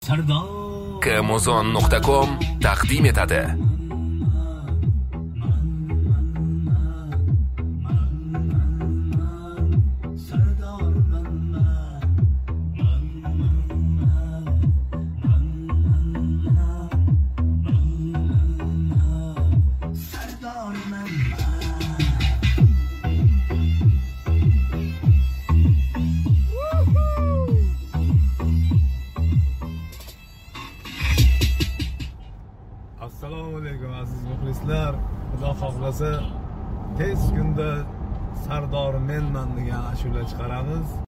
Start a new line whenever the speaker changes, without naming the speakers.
kmozon.com taqdim etadi.
Assalomu alaykum aziz muxlislar. Xudo xohlasa tez kunda Sardor menman degan ashula chiqaramiz.